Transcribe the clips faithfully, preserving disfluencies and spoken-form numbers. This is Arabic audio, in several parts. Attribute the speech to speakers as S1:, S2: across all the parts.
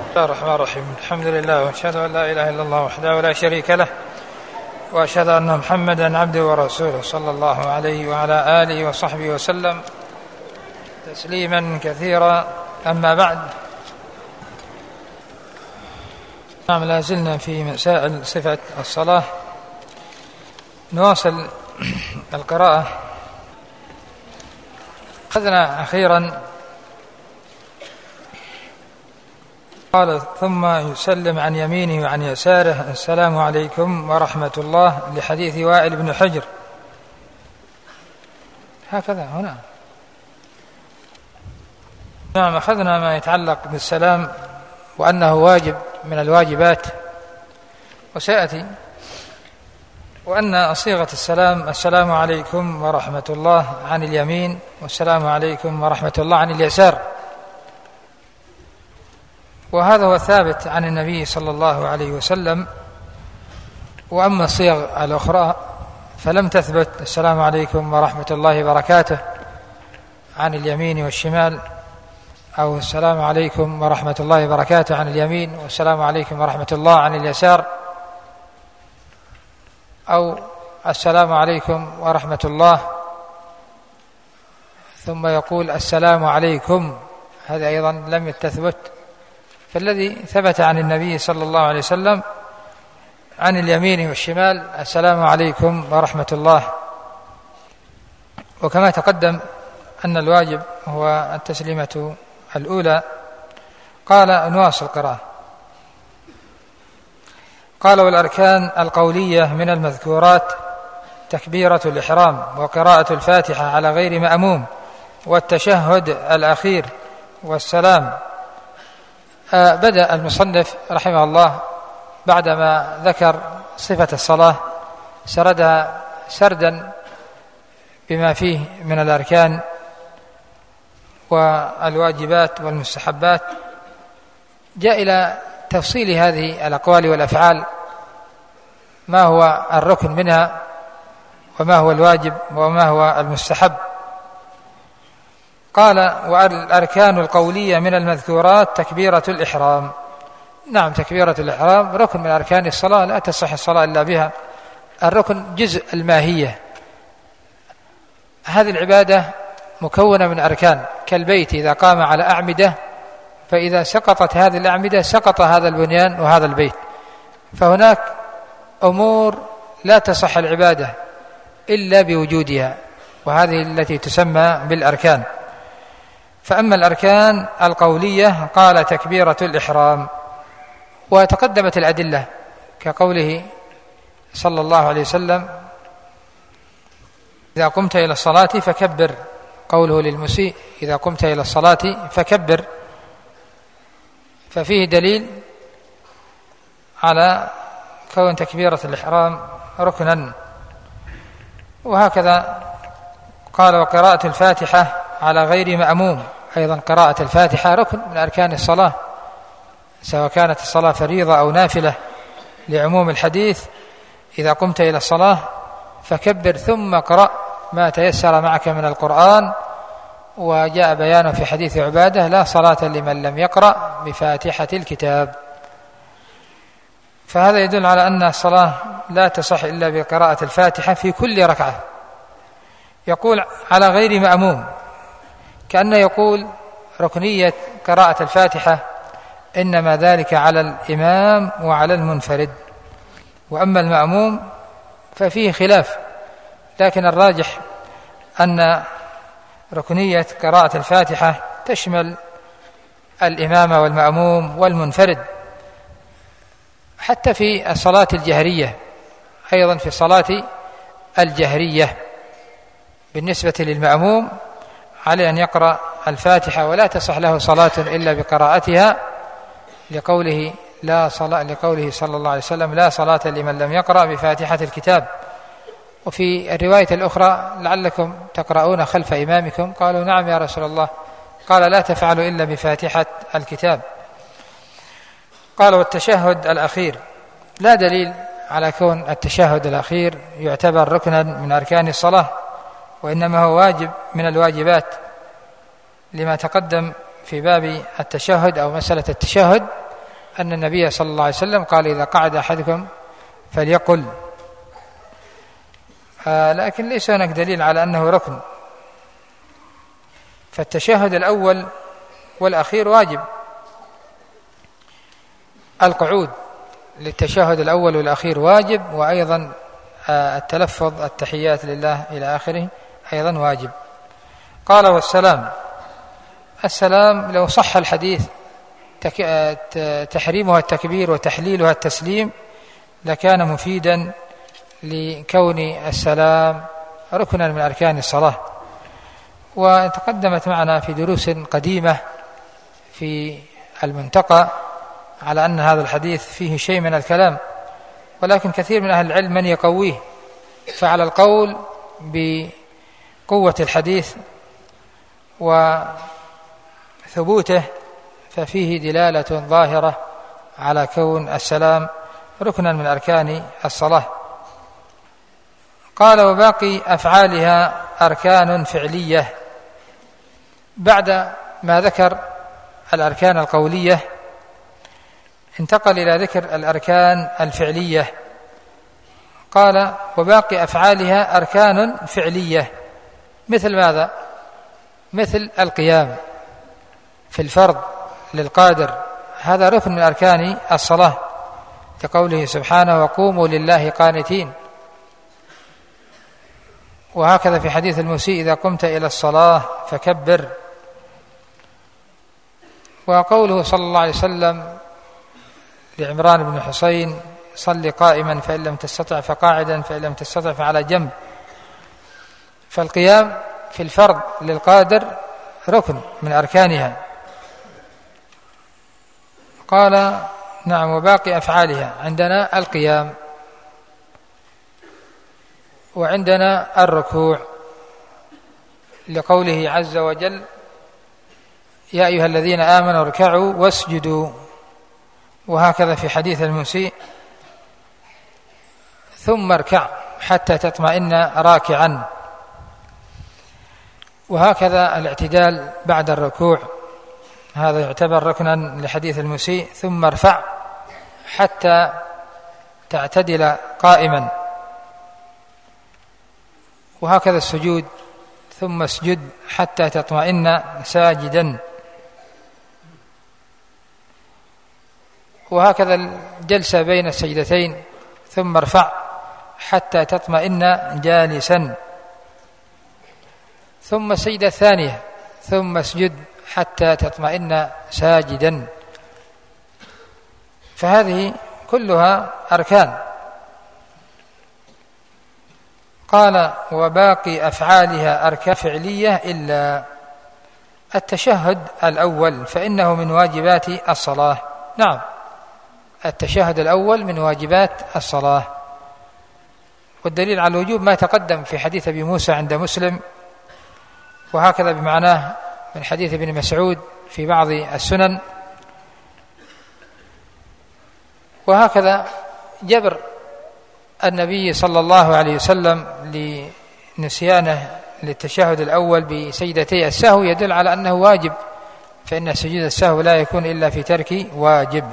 S1: بسم الله الرحمن الرحيم. الحمد لله واشهد ان لا اله الا الله وحده لا شريك له واشهد ان محمدا عبده ورسوله صلى الله عليه وعلى اله وصحبه وسلم تسليما كثيرا. اما بعد، نعم، لا زلنا في مسائل صفة الصلاة. نواصل القراءة. أخذنا أخيرا قال ثم يسلم عن يمينه وعن يساره السلام عليكم ورحمة الله، لحديث وائل بن حجر. هكذا هنا. نعم، أخذنا ما يتعلق بالسلام وأنه واجب من الواجبات، وسيأتي وأن صيغة السلام السلام عليكم ورحمة الله عن اليمين والسلام عليكم ورحمة الله عن اليسار، وهذا هو ثابت عن النبي صلى الله عليه وسلم. وأما الصيغ الأخرى فلم تثبت، السلام عليكم ورحمة الله وبركاته عن اليمين والشمال، أو السلام عليكم ورحمة الله وبركاته عن اليمين والسلام عليكم ورحمة الله عن اليسار، أو السلام عليكم ورحمة الله ثم يقول السلام عليكم، هذا أيضا لم تثبت. فالذي ثبت عن النبي صلى الله عليه وسلم عن اليمين والشمال السلام عليكم ورحمة الله. وكما تقدم أن الواجب هو التسليمة الأولى. قال نواصل القراءة. قال والأركان القولية من المذكورات تكبيرة الإحرام وقراءة الفاتحة على غير مأموم والتشهد الأخير والسلام. آه بدأ المصنف رحمه الله بعدما ذكر صفة الصلاة سردها سردا بما فيه من الأركان والواجبات والمستحبات، جاء إلى تفصيل هذه الأقوال والأفعال، ما هو الركن منها وما هو الواجب وما هو المستحب. قال والأركان القولية من المذكورات تكبيرة الإحرام. نعم، تكبيرة الإحرام ركن من أركان الصلاة، لا تصح الصلاة إلا بها. الركن جزء الماهية. هذه العبادة مكونة من أركان، كالبيت إذا قام على أعمدة، فإذا سقطت هذه الأعمدة سقط هذا البنيان وهذا البيت. فهناك أمور لا تصح العبادة إلا بوجودها، وهذه التي تسمى بالأركان. فأما الأركان القولية قال تكبيرة الإحرام، وتقدمت الأدلة كقوله صلى الله عليه وسلم إذا قمت إلى الصلاة فكبر، قوله للمسيء إذا قمت إلى الصلاة فكبر، ففيه دليل على كون تكبيرة الإحرام ركنا. وهكذا قال وقراءة الفاتحة على غير مأموم، أيضا قراءة الفاتحة ركن من أركان الصلاة، سواء كانت الصلاة فريضة أو نافلة، لعموم الحديث إذا قمت إلى الصلاة فكبر ثم اقرأ ما تيسر معك من القرآن. وجاء بيانه في حديث عبادة لا صلاة لمن لم يقرأ بفاتحة الكتاب. فهذا يدل على أن الصلاة لا تصح إلا بقراءة الفاتحة في كل ركعة. يقول على غير مأموم، كأنه يقول ركنية قراءة الفاتحة إنما ذلك على الإمام وعلى المنفرد، وأما المأموم ففيه خلاف، لكن الراجح أن ركنية قراءة الفاتحة تشمل الإمام والمأموم والمنفرد، حتى في الصلاة الجهرية. أيضا في الصلاة الجهرية بالنسبة للمأموم عليه أن يقرأ الفاتحة، ولا تصح له صلاة إلا بقراءتها، لقوله لا صلاة لقوله صلى الله عليه وسلم لا صلاة لمن لم يقرأ بفاتحة الكتاب. وفي الرواية الأخرى لعلكم تقرؤون خلف إمامكم، قالوا نعم يا رسول الله، قال لا تفعلوا إلا بفاتحة الكتاب. قال والتشهد الأخير، لا دليل على كون التشهد الأخير يعتبر ركنا من أركان الصلاة، وإنما هو واجب من الواجبات، لما تقدم في باب التشهد أو مسألة التشهد أن النبي صلى الله عليه وسلم قال إذا قعد أحدكم فليقل، آه لكن ليس هناك دليل على أنه ركن، فالتشهد الأول والأخير واجب. القعود للتشهد الأول والأخير واجب، وأيضا التلفظ التحيات لله إلى آخره أيضا واجب. قال والسلام، السلام لو صح الحديث تحريمها التكبير وتحليلها التسليم لكان مفيدا لكون السلام ركنا من أركان الصلاة. وتقدمت معنا في دروس قديمة في المنتقى على أن هذا الحديث فيه شيء من الكلام، ولكن كثير من أهل العلم من يقويه، فعلى القول بقوة الحديث وثبوته ففيه دلالة ظاهرة على كون السلام ركنا من أركان الصلاة. قال وباقي أفعالها أركان فعلية. بعد ما ذكر الأركان القولية انتقل إلى ذكر الأركان الفعلية. قال وباقي أفعالها أركان فعلية، مثل ماذا؟ مثل القيام في الفرض للقادر، هذا ركن من أركان الصلاة كقوله سبحانه وقوموا لله قانتين. وهكذا في حديث المسيء إذا قمت إلى الصلاة فكبر. وقوله صلى الله عليه وسلم لعمران بن حسين صل قائما فإن لم تستطع فقاعدا فإن لم تستطع فعلى جنب. فالقيام في الفرض للقادر ركن من أركانها. قال نعم وباقي أفعالها، عندنا القيام وعندنا الركوع لقوله عز وجل يا أيها الذين آمنوا اركعوا واسجدوا. وهكذا في حديث المسيء ثم اركع حتى تطمئن راكعا. وهكذا الاعتدال بعد الركوع هذا يعتبر ركنا لحديث المسيء ثم ارفع حتى تعتدل قائما. وهكذا السجود ثم اسجد حتى تطمئن ساجدا. وهكذا الجلسة بين السجدتين ثم ارفع حتى تطمئن جالسا. ثم السجدة الثانية ثم اسجد حتى تطمئن ساجدا. فهذه كلها أركان. قال وباقي أفعالها أركان فعلية إلا التشهد الأول فإنه من واجبات الصلاة. نعم التشهد الأول من واجبات الصلاة، والدليل على الوجوب ما تقدم في حديث أبي موسى عند مسلم، وهكذا بمعناه من حديث ابن مسعود في بعض السنن. وهكذا جبر النبي صلى الله عليه وسلم لنسيانه للتشهد الأول بسجدتي السهو يدل على أنه واجب، فإن سجود السهو لا يكون إلا في ترك واجب.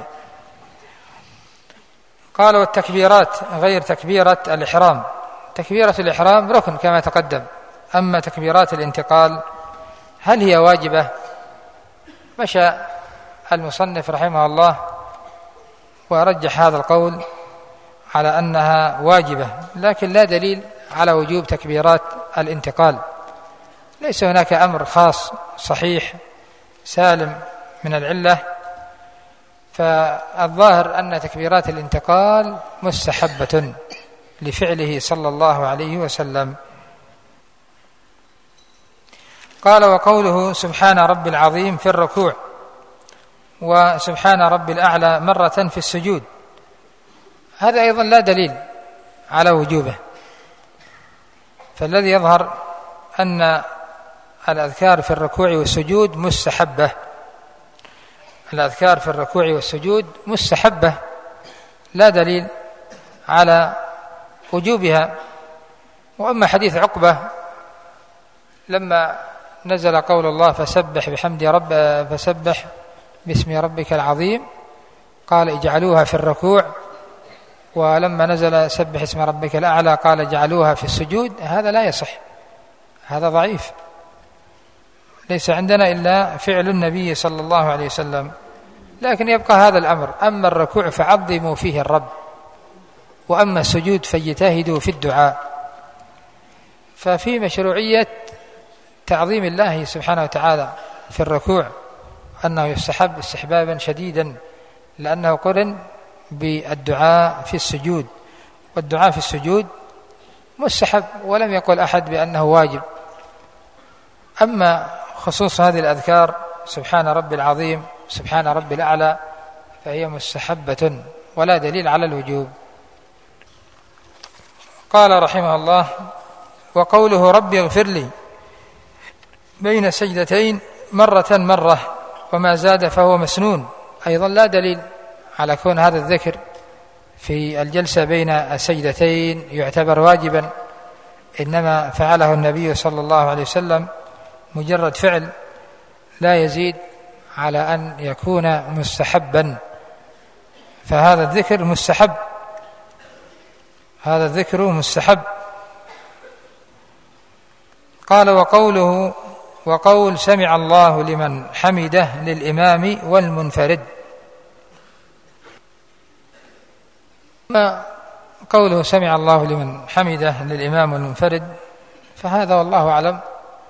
S1: قال والتكبيرات غير تكبيرة الإحرام. تكبيرة الإحرام ركن كما تقدم. أما تكبيرات الانتقال هل هي واجبة؟ مشى المصنف رحمه الله ورجح هذا القول على أنها واجبة، لكن لا دليل على وجوب تكبيرات الانتقال. ليس هناك أمر خاص صحيح سالم من العلة، فالظاهر أن تكبيرات الانتقال مستحبة لفعله صلى الله عليه وسلم. قال وقوله سبحان رب العظيم في الركوع وسبحان رب الأعلى مرة في السجود، هذا أيضا لا دليل على وجوبه. فالذي يظهر أن الأذكار في الركوع والسجود مستحبة. الأذكار في الركوع والسجود مستحبة، لا دليل على وجوبها. وأما حديث عقبة لما نزل قول الله فسبح بحمد رب فسبح باسم ربك العظيم، قال اجعلوها في الركوع، ولما نزل سبح اسم ربك الأعلى قال اجعلوها في السجود. هذا لا يصح، هذا ضعيف، ليس عندنا إلا فعل النبي صلى الله عليه وسلم. لكن يبقى هذا الأمر، أما الركوع فعظموا فيه الرب، وأما السجود فاجتهدوا في الدعاء. ففي مشروعية تعظيم الله سبحانه وتعالى في الركوع، أنه يستحب استحبابا شديدا، لأنه قرن بالدعاء في السجود، والدعاء في السجود مستحب، ولم يقل أحد بأنه واجب. أما خصوص هذه الأذكار سبحان ربي العظيم سبحان ربي الأعلى فهي مستحبة ولا دليل على الوجوب. قال رحمه الله: وقوله ربي اغفر لي بين سجدتين مرة مرة وما زاد فهو مسنون، أيضا لا دليل على كون هذا الذكر في الجلسة بين السجدتين يعتبر واجبا، إنما فعله النبي صلى الله عليه وسلم مجرد فعل لا يزيد على أن يكون مستحبا، فهذا الذكر مستحب، هذا الذكر مستحب. قال: وقوله وقول سمع الله لمن حمده للإمام والمنفرد. ما قوله سمع الله لمن حمده للإمام والمنفرد فهذا والله أعلم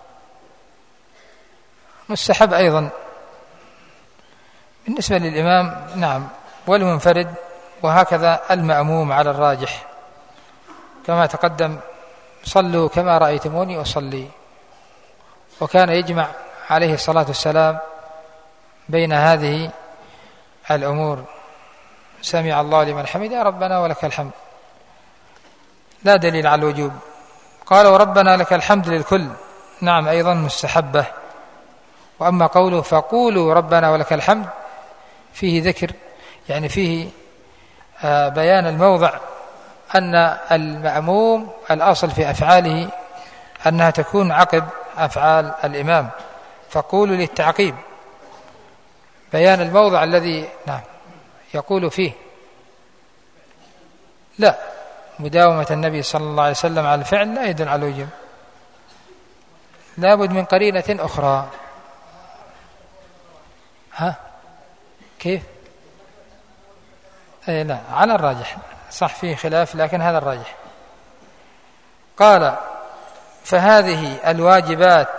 S1: مستحب أيضا بالنسبة للإمام، نعم، والمنفرد، وهكذا المأموم على الراجح، كما تقدم: صلوا كما رأيتموني أصلي. وكان يجمع عليه الصلاة والسلام بين هذه الأمور: سمع الله لمن حمده ربنا ولك الحمد، لا دليل على الوجوب. قال: وربنا لك الحمد للكل، نعم، أيضا مستحبة. وأما قوله فقولوا ربنا ولك الحمد فيه ذكر، يعني فيه بيان الموضع، أن المأموم الأصل في أفعاله أنها تكون عقب أفعال الإمام، فقولوا للتعقيب، بيان الموضع الذي نعم يقول فيه. لا، مداومة النبي صلى الله عليه وسلم على الفعل لا يدل على الوجوب، لابد من قرينة أخرى. ها كيف؟ أي لا، على الراجح، صح فيه خلاف لكن هذا الراجح. قال: فهذه الواجبات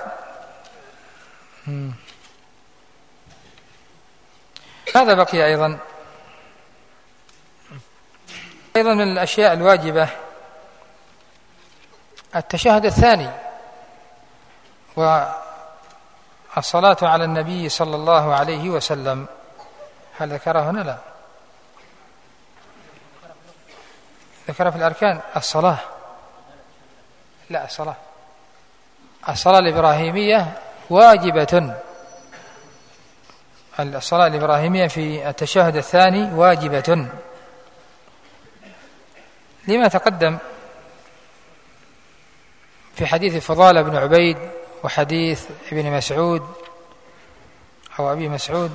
S1: هذا بقي أيضا أيضا من الأشياء الواجبة التشهد الثاني والصلاة على النبي صلى الله عليه وسلم. هل ذكره هنا؟ لا، ذكر في الأركان الصلاة، لا، الصلاة الصلاة الإبراهيمية واجبة، الصلاة الإبراهيمية في التشهد الثاني واجبة، لما تقدم في حديث فضالة بن عبيد وحديث ابن مسعود أو أبي مسعود.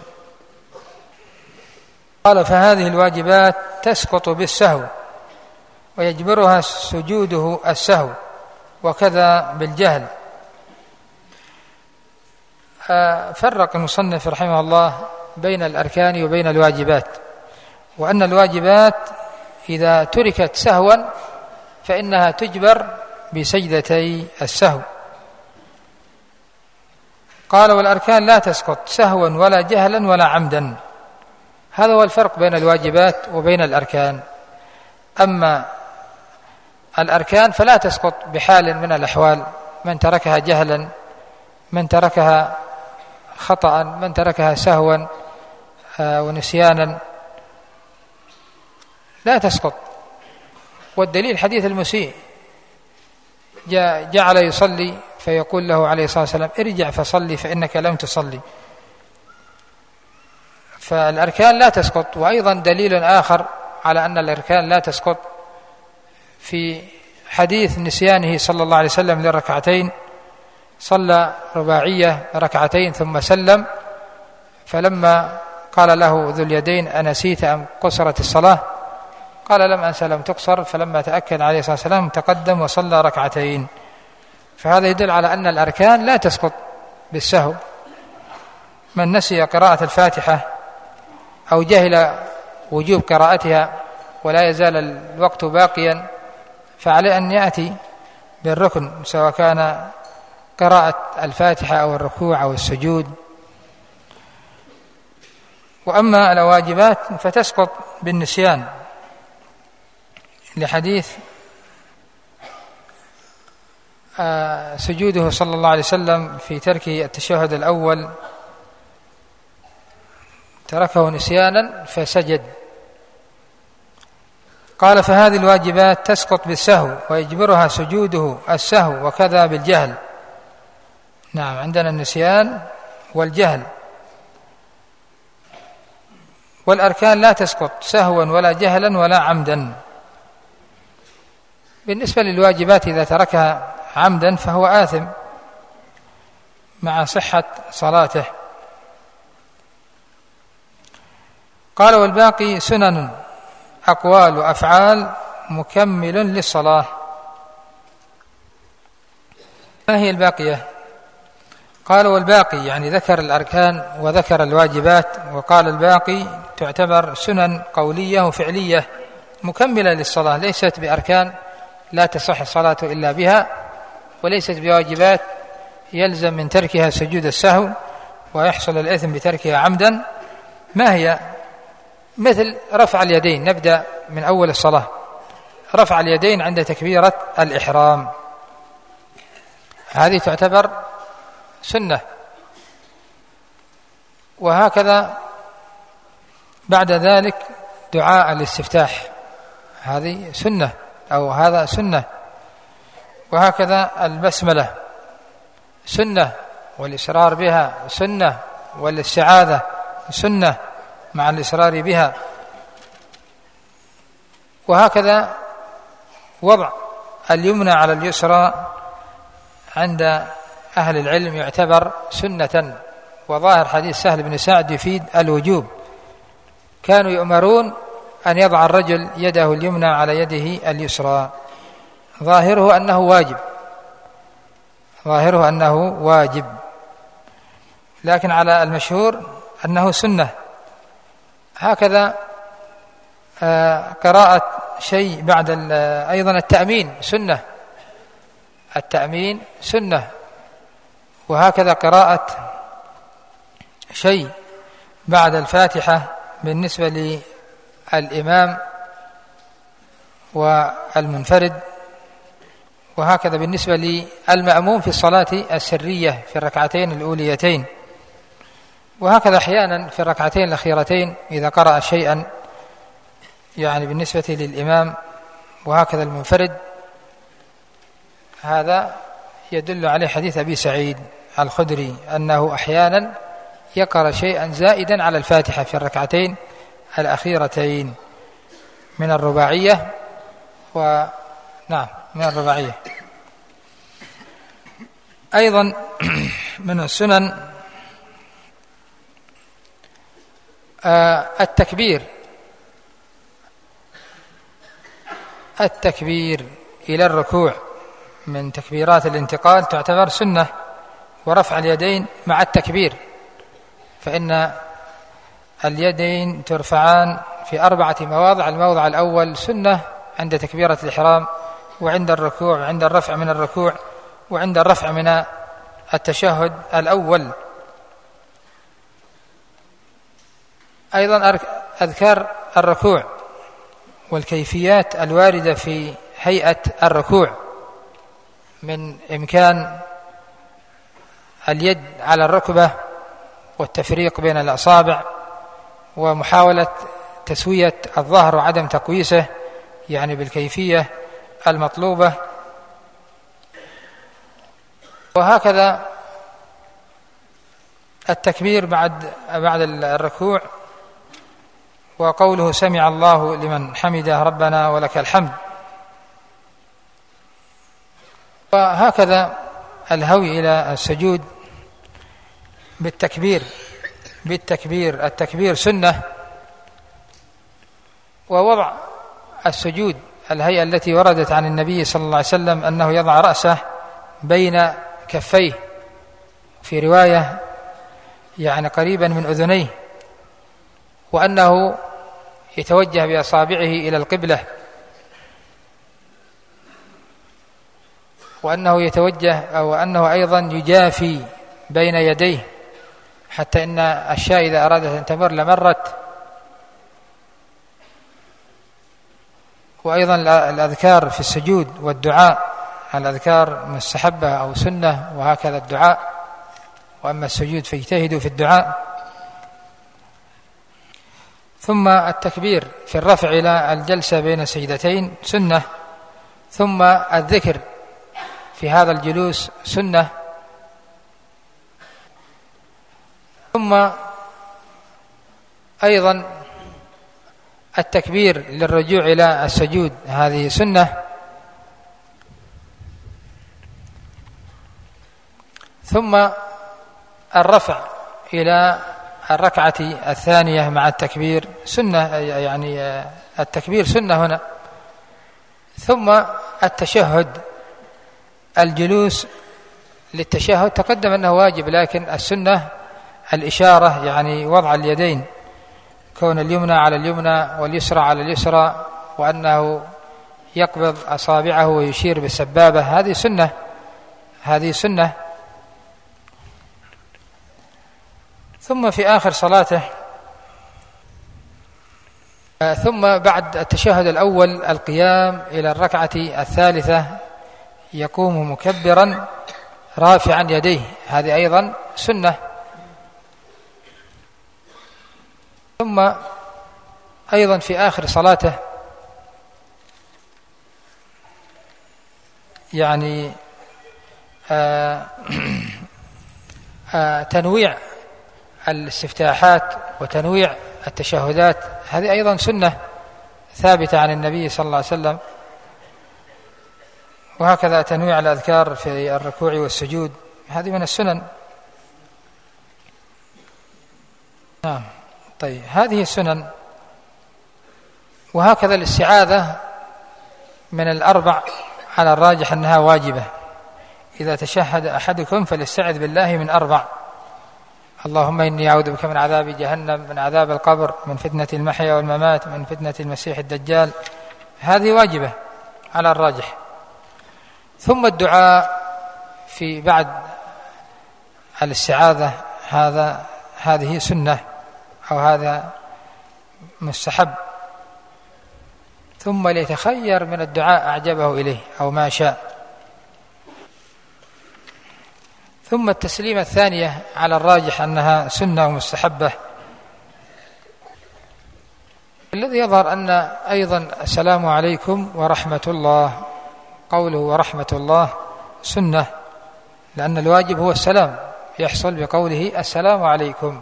S1: قال: فهذه الواجبات تسقط بالسهو ويجبرها سجوده السهو، وكذا بالجهل. فرق المصنف رحمه الله بين الأركان وبين الواجبات، وأن الواجبات إذا تركت سهوا فإنها تجبر بسجدتي السهو. قال: والأركان لا تسقط سهوا ولا جهلا ولا عمدا. هذا هو الفرق بين الواجبات وبين الأركان. أما الأركان فلا تسقط بحال من الأحوال، من تركها جهلا، من تركها خطأ، من تركها سهوا ونسيانا، لا تسقط. والدليل حديث المسيء، جعل يصلي فيقول له عليه الصلاة والسلام: ارجع فصلي فإنك لم تصلي. فالأركان لا تسقط. وأيضا دليل آخر على أن الأركان لا تسقط في حديث نسيانه صلى الله عليه وسلم للركعتين، صلى رباعية ركعتين ثم سلم، فلما قال له ذو اليدين: أنسيت أم قصرت الصلاة؟ قال: لم أنس لم تقصر. فلما تأكد عليه الصلاة والسلام تقدم وصلى ركعتين. فهذا يدل على أن الأركان لا تسقط بالسهو. من نسي قراءة الفاتحة أو جهل وجوب قراءتها ولا يزال الوقت باقيا فعليه أن يأتي بالركن، سواء كان قراءة الفاتحة أو الركوع أو السجود. وأما الواجبات فتسقط بالنسيان، لحديث سجوده صلى الله عليه وسلم في ترك التشهد الأول، تركه نسيانا فسجد. قال: فهذه الواجبات تسقط بالسهو ويجبرها سجوده السهو، وكذا بالجهل. نعم، عندنا النسيان والجهل. والأركان لا تسقط سهوا ولا جهلا ولا عمدا. بالنسبة للواجبات إذا تركها عمدا فهو آثم مع صحة صلاته. قال: والباقي سنن أقوال وأفعال مكمل للصلاة. ما هي الباقية؟ قال: والباقي يعني ذكر الأركان وذكر الواجبات، وقال الباقي تعتبر سنن قولية وفعلية مكملة للصلاة، ليست بأركان لا تصح الصلاة إلا بها، وليست بواجبات يلزم من تركها سجود السهو ويحصل الإثم بتركها عمدا. ما هي؟ مثل رفع اليدين. نبدأ من أول الصلاة. رفع اليدين عند تكبيرة الإحرام، هذه تعتبر سنة. وهكذا بعد ذلك دعاء الاستفتاح، هذه سنة أو هذا سنة. وهكذا البسملة سنة، والإصرار بها سنة، والاستعاذة سنة مع الإصرار بها. وهكذا وضع اليمنى على اليسرى عند أهل العلم يعتبر سنة، وظاهر حديث سهل بن سعد يفيد الوجوب. كانوا يؤمرون أن يضع الرجل يده اليمنى على يده اليسرى، ظاهره أنه واجب، ظاهره أنه واجب، لكن على المشهور أنه سنة. هكذا قراءة شيء بعد أيضا التأمين سنة، التأمين سنة. وهكذا قراءة شيء بعد الفاتحة بالنسبة للإمام والمنفرد، وهكذا بالنسبة للمأموم في الصلاة السرية في الركعتين الأوليتين. وهكذا أحيانا في الركعتين الأخيرتين إذا قرأ شيئا يعني بالنسبة للإمام، وهكذا المنفرد. هذا يدل عليه حديث أبي سعيد الخدري أنه أحيانا يقرأ شيئا زائدا على الفاتحة في الركعتين الأخيرتين من الرباعية، ونعم من الرباعية. أيضا من السنن التكبير التكبير إلى الركوع من تكبيرات الانتقال تعتبر سنة، ورفع اليدين مع التكبير، فإن اليدين ترفعان في أربعة مواضع. الموضع الأول سنة عند تكبيرة الإحرام، وعند الركوع، وعند الرفع من الركوع، وعند الرفع من التشهد الأول. أيضا أذكار الركوع والكيفيات الواردة في هيئة الركوع، من إمكان اليد على الركبة والتفريق بين الأصابع، ومحاولة تسوية الظهر وعدم تقويسه يعني بالكيفية المطلوبة. وهكذا التكبير بعد بعد الركوع، وقوله سمع الله لمن حمده ربنا ولك الحمد. وهكذا الهوي إلى السجود بالتكبير بالتكبير. التكبير سنة، ووضع السجود الهيئة التي وردت عن النبي صلى الله عليه وسلم أنه يضع رأسه بين كفيه، في رواية يعني قريبا من أذنيه، وأنه يتوجه بأصابعه إلى القبلة، وأنه يتوجه أو أنه أيضا يجافي بين يديه، حتى إن الشاة إذا أرادت أن تمر لمرت. وأيضا الأذكار في السجود والدعاء، الأذكار مستحبة أو سنة، وهكذا الدعاء. وأما السجود فاجتهدوا في الدعاء. ثم التكبير في الرفع إلى الجلسة بين السجدتين سنة. ثم الذكر في هذا الجلوس سنة. ثم أيضا التكبير للرجوع إلى السجود، هذه سنة. ثم الرفع إلى الركعة الثانية مع التكبير سنة، يعني التكبير سنة هنا. ثم التشهد، الجلوس للتشهد تقدم أنه واجب، لكن السنة الإشارة، يعني وضع اليدين، كون اليمنى على اليمنى واليسرى على اليسرى، وأنه يقبض أصابعه ويشير بالسبابة، هذه سنة، هذه سنة. ثم في آخر صلاته، ثم بعد التشهد الأول القيام إلى الركعة الثالثة، يقوم مكبرا رافعا يديه، هذه أيضا سنة. ثم أيضا في آخر صلاته يعني آآ آآ تنويع الاستفتاحات وتنويع التشهدات، هذه أيضا سنة ثابتة عن النبي صلى الله عليه وسلم. وهكذا تنويع الأذكار في الركوع والسجود، هذه من السنن. نعم، طيب، هذه السنن. وهكذا الاستعاذة من الأربع على الراجح أنها واجبة. إذا تشهد أحدكم فليستعذ بالله من أربع: اللهم إني أعوذ بك من عذاب جهنم، من عذاب القبر، من فتنة المحيا والممات، من فتنة المسيح الدجال، هذه واجبة على الراجح. ثم الدعاء في بعد الاستعاذة، هذا هذه سنة أو هذا مستحب. ثم ليتخير من الدعاء أعجبه إليه أو ما شاء. ثم التسليمة الثانية على الراجح أنها سنة ومستحبة. الذي يظهر أن أيضا السلام عليكم ورحمة الله، قوله ورحمة الله سنة، لأن الواجب هو السلام، يحصل بقوله السلام عليكم،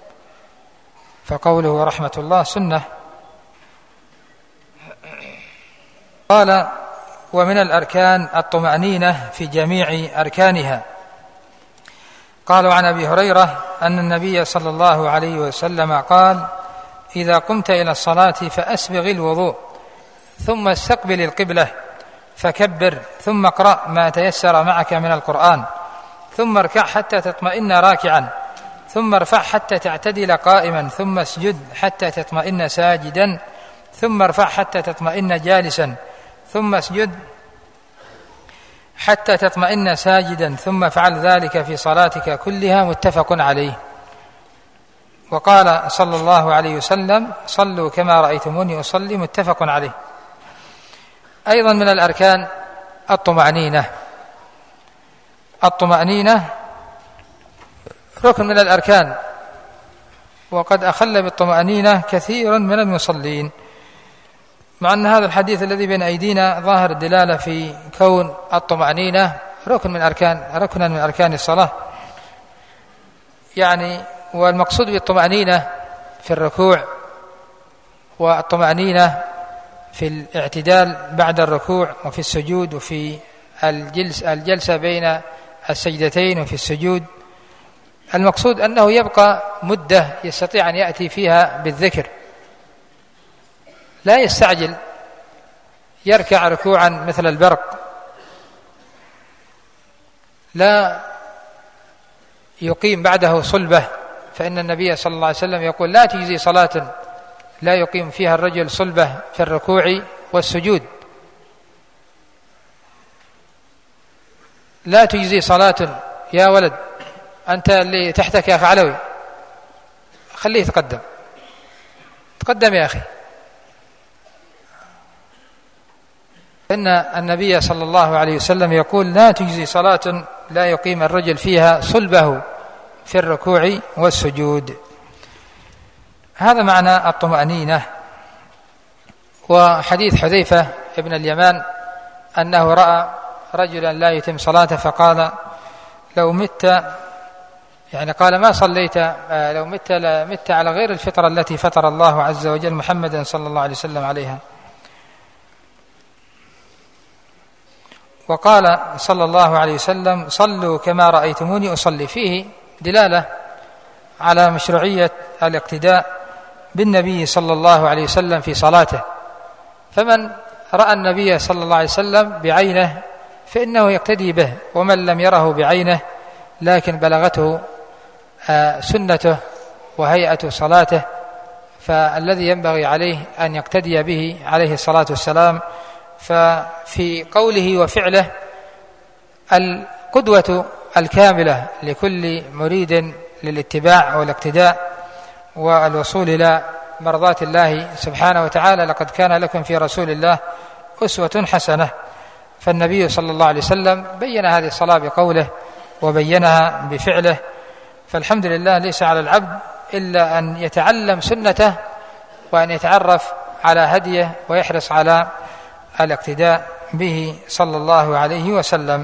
S1: فقوله ورحمة الله سنة. قال: ومن الأركان الطمأنينة في جميع أركانها. قالوا عن أبي هريرة أن النبي صلى الله عليه وسلم قال: إذا قمت إلى الصلاة فأسبغ الوضوء، ثم استقبل القبلة فكبر، ثم اقرأ ما تيسر معك من القرآن، ثم اركع حتى تطمئن راكعا، ثم ارفع حتى تعتدل قائما، ثم اسجد حتى تطمئن ساجدا، ثم ارفع حتى تطمئن جالسا، ثم اسجد حتى تطمئن ساجدا، ثم افعل ذلك في صلاتك كلها. متفق عليه. وقال صلى الله عليه وسلم: صلوا كما رأيتموني أصلي. متفق عليه. أيضا من الأركان الطمأنينة. الطمأنينة ركن من الأركان، وقد أخل بالطمأنينة كثير من المصلين، مع أن هذا الحديث الذي بين أيدينا ظاهر الدلالة في كون الطمأنينة ركن من أركان ركنا من أركان الصلاة. يعني والمقصود بالطمأنينة في الركوع، والطمأنينة في الاعتدال بعد الركوع، وفي السجود، وفي الجلس الجلسة بين السجدتين، وفي السجود. المقصود أنه يبقى مدة يستطيع أن يأتي فيها بالذكر، لا يستعجل يركع ركوعا مثل البرق، لا يقيم بعده صلبة، فإن النبي صلى الله عليه وسلم يقول لا تجزي صلاة لا يقيم فيها الرجل صلبة في الركوع والسجود. لا تجزي صلاة يا ولد، أنت اللي تحتك يا أخي علوي، خليه يتقدم، تقدم يا أخي. إن النبي صلى الله عليه وسلم يقول لا تجزي صلاة لا يقيم الرجل فيها صلبه في الركوع والسجود. هذا معنى الطمأنينة. وحديث حذيفة ابن اليمان أنه رأى رجلا لا يتم صلاته فقال لو مت، يعني قال ما صليت، لو مت مت على غير الفطرة التي فطر الله عز وجل محمدا صلى الله عليه وسلم عليها. وقال صلى الله عليه وسلم صلوا كما رأيتموني أصلي، فيه دلالة على مشروعية الاقتداء بالنبي صلى الله عليه وسلم في صلاته، فمن رأى النبي صلى الله عليه وسلم بعينه فإنه يقتدي به، ومن لم يره بعينه لكن بلغته سنته وهيئة صلاته فالذي ينبغي عليه أن يقتدي به عليه الصلاة والسلام. ففي قوله وفعله القدوة الكاملة لكل مريد للاتباع والاقتداء والوصول إلى مرضات الله سبحانه وتعالى. لقد كان لكم في رسول الله أسوة حسنة. فالنبي صلى الله عليه وسلم بين هذه الصلاة بقوله وبينها بفعله. فالحمد لله ليس على العبد إلا أن يتعلم سنته وأن يتعرف على هديه ويحرص على الاقتداء به صلى الله عليه وسلم.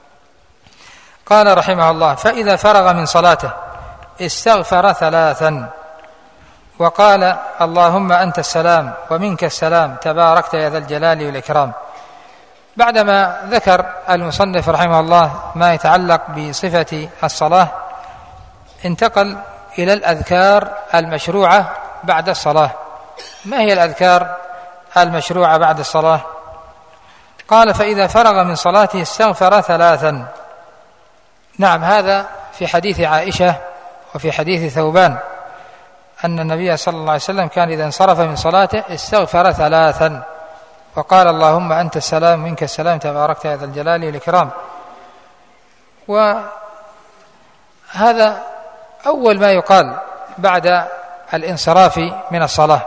S1: قال رحمه الله فإذا فرغ من صلاته استغفر ثلاثا وقال اللهم أنت السلام ومنك السلام تباركت يا ذا الجلال والإكرام. بعدما ذكر المصنف رحمه الله ما يتعلق بصفة الصلاة انتقل إلى الأذكار المشروعة بعد الصلاة. ما هي الأذكار المشروعة بعد الصلاة؟ قال فإذا فرغ من صلاته استغفر ثلاثا. نعم، هذا في حديث عائشة وفي حديث ثوبان أن النبي صلى الله عليه وسلم كان إذا انصرف من صلاته استغفر ثلاثا وقال اللهم أنت السلام منك السلام تباركت يا ذا الجلال والإكرام. وهذا أول ما يقال بعد الانصراف من الصلاة.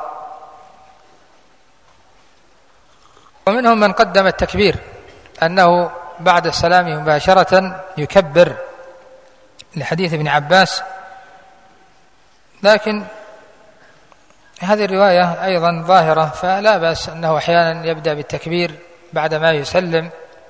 S1: ومنهم من قدم التكبير أنه بعد السلام مباشرة يكبر لحديث ابن عباس، لكن هذه الرواية أيضا ظاهرة فلا بأس أنه أحيانا يبدأ بالتكبير بعد ما يسلم،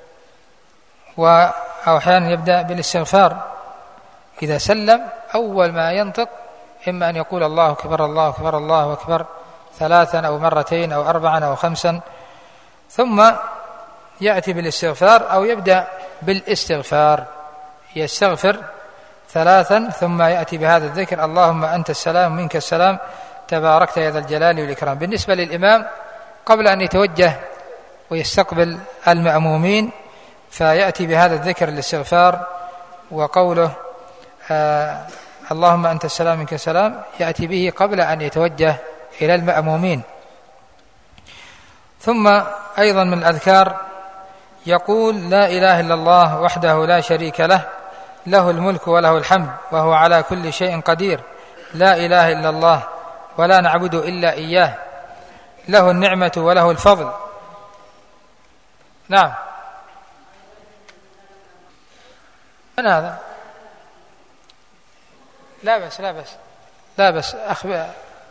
S1: أو أحيانا يبدأ بالاستغفار إذا سلم. أول ما ينطق إما أن يقول الله أكبر الله أكبر الله أكبر ثلاثا أو مرتين أو أربعا أو خمسا، ثم يأتي بالاستغفار أو يبدأ بالاستغفار يستغفر ثلاثا ثم يأتي بهذا الذكر اللهم أنت السلام منك السلام تباركت يا ذا الجلال والإكرام. بالنسبة للإمام قبل أن يتوجه ويستقبل المأمومين فيأتي بهذا الذكر الاستغفار وقوله آه اللهم أنت السلام منك السلام يأتي به قبل أن يتوجه إلى المأمومين. ثم أيضا من الأذكار يقول لا إله إلا الله وحده لا شريك له له الملك وله الحمد وهو على كل شيء قدير لا إله إلا الله ولا نعبد إلا إياه له النعمة وله الفضل. نعم، من هذا؟ لا بس لا بس لا بس أخبر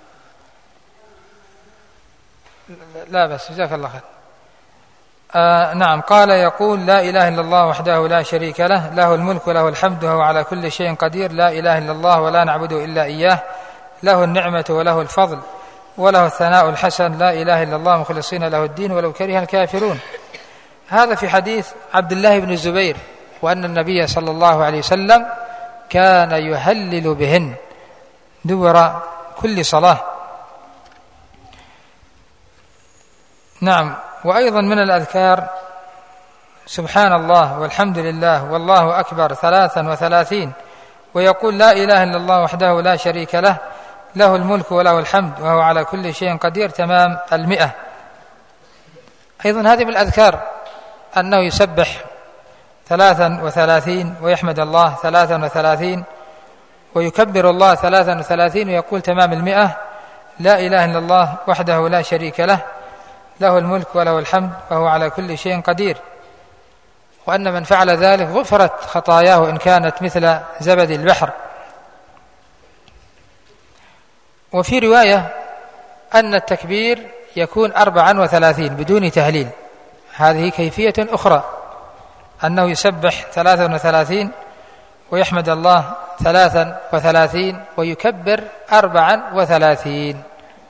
S1: لا بس جزاك الله خير. آه نعم، قال يقول لا إله إلا الله وحده لا شريك له له الملك وله الحمد وهو على كل شيء قدير لا إله إلا الله ولا نعبد إلا إياه له النعمة وله الفضل وله الثناء الحسن لا إله إلا الله مخلصين له الدين ولو كره الكافرون. هذا في حديث عبد الله بن الزبير، وأن النبي صلى الله عليه وسلم كان يهلل بهن دبر كل صلاة. نعم. وأيضا من الأذكار سبحان الله والحمد لله والله أكبر ثلاثا وثلاثين، ويقول لا إله إلا الله وحده لا شريك له له الملك وله الحمد وهو على كل شيء قدير تمام المئة. أيضا هذه من الأذكار أنه يسبح ثلاثا وثلاثين ويحمد الله ثلاثا وثلاثين ويكبر الله ثلاثا وثلاثين ويقول تمام المئة لا إله إلا الله وحده لا شريك له له الملك وله الحمد وهو على كل شيء قدير، وأن من فعل ذلك غفرت خطاياه إن كانت مثل زبد البحر. وفي رواية أن التكبير يكون أربعا وثلاثين بدون تهليل، هذه كيفية أخرى، أنه يسبح ثلاثا وثلاثين ويحمد الله ثلاثا وثلاثين ويكبر أربعا وثلاثين.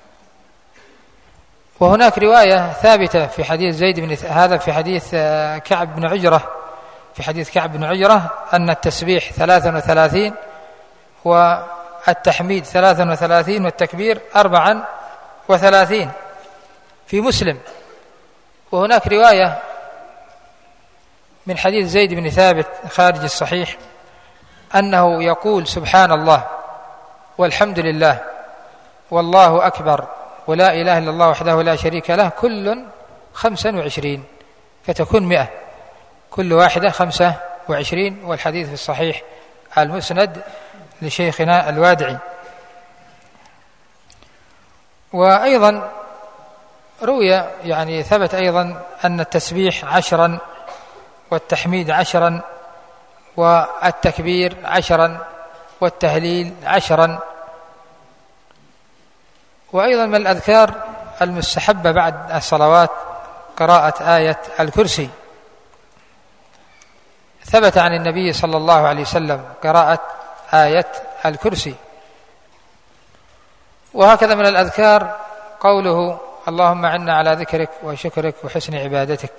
S1: وهناك رواية ثابتة في حديث زيد بن هذا في حديث كعب بن عجرة في حديث كعب بن عجرة أن التسبيح ثلاثا وثلاثين والتحميد ثلاثا وثلاثين والتكبير أربعا وثلاثين في مسلم. وهناك رواية من حديث زيد بن ثابت خارج الصحيح أنه يقول سبحان الله والحمد لله والله أكبر ولا إله إلا الله وحده لا شريك له كل خمسا وعشرين، فتكون مئة، كل واحدة خمسة وعشرين. والحديث في الصحيح المسند لشيخنا الوادعي. وأيضا روي يعني ثبت أيضا أن التسبيح عشرا والتحميد عشرا والتكبير عشرا والتهليل عشرا. وأيضا من الأذكار المستحبة بعد الصلوات قراءة آية الكرسي، ثبت عن النبي صلى الله عليه وسلم قراءة آية الكرسي. وهكذا من الأذكار قوله اللهم أعنا على ذكرك وشكرك وحسن عبادتك.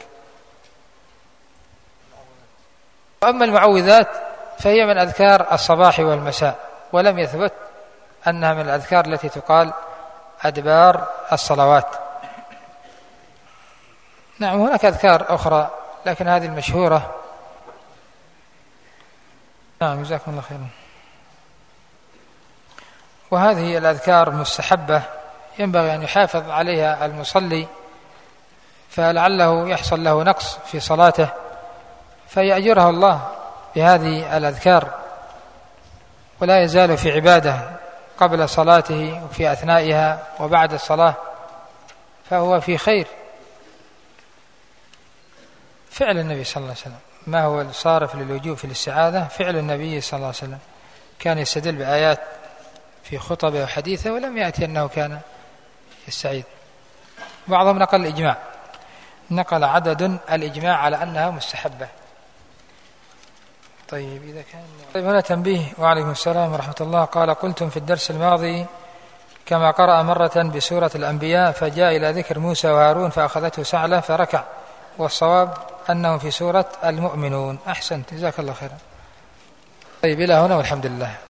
S1: وأما المعوذات فهي من أذكار الصباح والمساء، ولم يثبت أنها من الأذكار التي تقال أدبار الصلوات. نعم هناك أذكار أخرى لكن هذه المشهورة. نعم جزاكم الله خيرا. وهذه الأذكار مستحبة ينبغي أن يحافظ عليها المصلي، فلعله يحصل له نقص في صلاته فيأجرها الله بهذه الأذكار، ولا يزال في عبادة قبل صلاته وفي أثنائها وبعد الصلاة، فهو في خير. فعل النبي صلى الله عليه وسلم ما هو الصارف للوجوب في الاستعاذة؟ فعل النبي صلى الله عليه وسلم، كان يستدل بآيات في خطبه وحديثه ولم يأتي أنه كان يستعيذ. بعضهم نقل الإجماع، نقل عدد الإجماع على أنها مستحبة. طيب إذا كان طيب هنا تنبيه. وعليكم السلام ورحمة الله. قال قلتم في الدرس الماضي كما قرأ مرة بسورة الأنبياء فجاء إلى ذكر موسى وهارون فأخذته سعلة فركع، والصواب أنه في سورة المؤمنون. أحسنت جزاك الله خيرا. طيب إلى هنا والحمد لله.